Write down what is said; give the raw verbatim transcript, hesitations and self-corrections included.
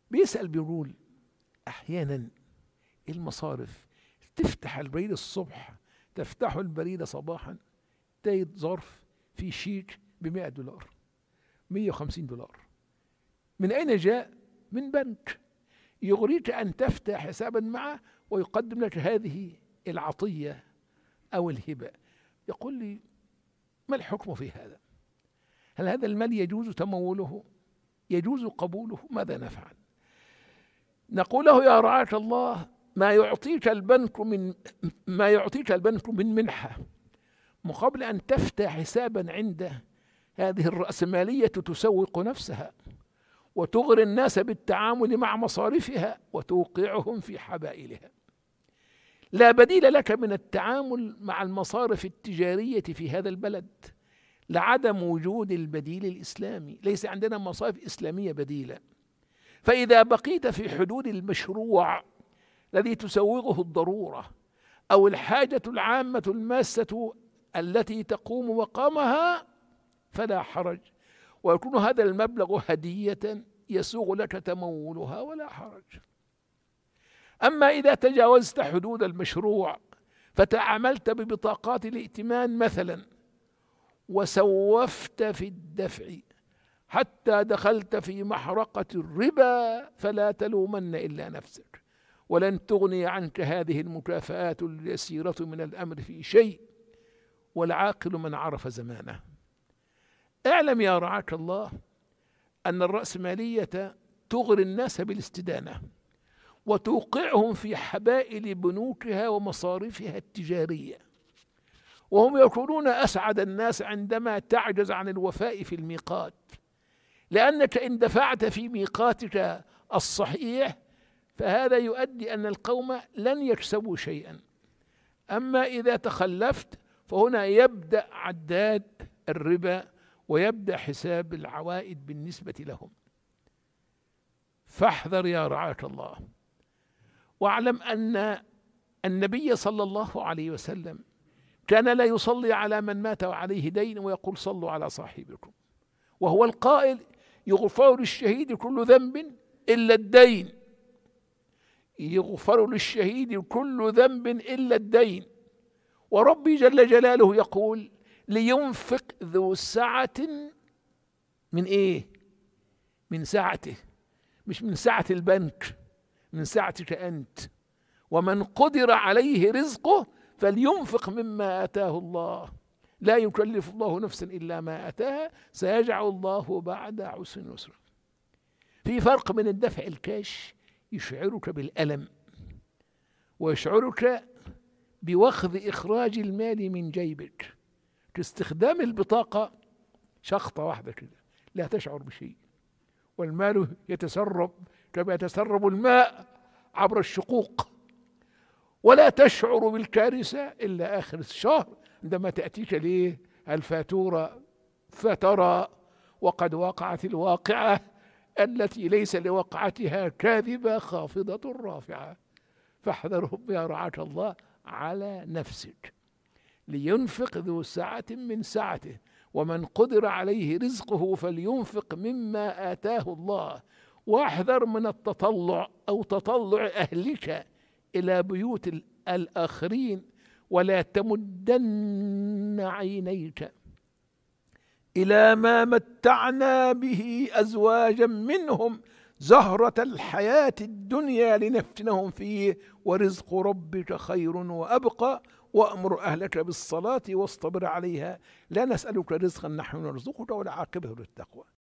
بيسأل بيقول أحيانا المصارف تفتح البريد الصبح، تفتح البريد صباحا تجد ظرف في شيك بمئة دولار، مئة وخمسين دولار. من أين جاء؟ من بنك يغريك أن تفتح حسابا معه ويقدم لك هذه العطية أو الهبة. يقول لي ما الحكم في هذا؟ هل هذا المال يجوز تموله؟ يجوز قبوله؟ ماذا نفعل؟ نقول له يا رعاة الله، ما يعطيك البنك من ما يعطيك البنك من منحة مقابل أن تفتح حسابا عنده، هذه الرأسمالية تسوق نفسها وتغري الناس بالتعامل مع مصارفها وتوقعهم في حبائلها. لا بديل لك من التعامل مع المصارف التجارية في هذا البلد لعدم وجود البديل الإسلامي. ليس عندنا مصارف إسلامية بديلة. فإذا بقيت في حدود المشروع الذي تسوغه الضرورة أو الحاجة العامة الماسة التي تقوم مقامها فلا حرج، ويكون هذا المبلغ هدية يسوغ لك تمولها ولا حرج. أما إذا تجاوزت حدود المشروع فتعاملت ببطاقات الائتمان مثلا وسوفت في الدفع حتى دخلت في محرقة الربا فلا تلومن إلا نفسك، ولن تغني عنك هذه المكافآت اليسيرة من الأمر في شيء، والعاقل من عرف زمانه. اعلم يا رعاك الله أن الرأسمالية تغري الناس بالاستدانة وتوقعهم في حبائل بنوكها ومصارفها التجارية، وهم يكونون أسعد الناس عندما تعجز عن الوفاء في الميقات، لأنك إن دفعت في ميقاتك الصحيح فهذا يؤدي أن القوم لن يكسبوا شيئا. أما إذا تخلفت فهنا يبدأ عداد الربا ويبدأ حساب العوائد بالنسبة لهم. فاحذر يا رعاك الله، واعلم أن النبي صلى الله عليه وسلم كان لا يصلي على من مات وعليه دين ويقول صلوا على صاحبكم، وهو القائل يغفر للشهيد كل ذنب إلا الدين، يغفر للشهيد كل ذنب إلا الدين. وربي جل جلاله يقول لينفق ذو سعة من إيه؟ من سعته، مش من سعة البنك، من سعتك أنت. ومن قدر عليه رزقه فلينفق مما آتاه الله، لا يكلف الله نفسا إلا ما آتاها، سيجعل الله بعد عسر يسرا. في فرق من الدفع الكاش يشعرك بالألم ويشعرك بوخذ إخراج المال من جيبك، كاستخدام البطاقة شخطة واحدة كده لا تشعر بشيء، والمال يتسرب كما يتسرب الماء عبر الشقوق، ولا تشعر بالكارثة إلا آخر الشهر عندما تأتيك ليه الفاتورة فترى وقد وقعت الواقعة التي ليس لوقعتها كاذبة خافضة رافعة. فاحذرهم يا رعاك الله على نفسك. لينفق ذو سعة من سعته ومن قدر عليه رزقه فلينفق مما آتاه الله. واحذر من التطلع أو تطلع أهلك إلى بيوت الآخرين، ولا تمدن عينيك إلى ما متعنا به أزواجا منهم زهرة الحياة الدنيا لنفتنهم فيه ورزق ربك خير وأبقى وأمر أهلك بالصلاة واصطبر عليها لا نسألك رزقا نحن نرزقك والعاقبة للتقوى.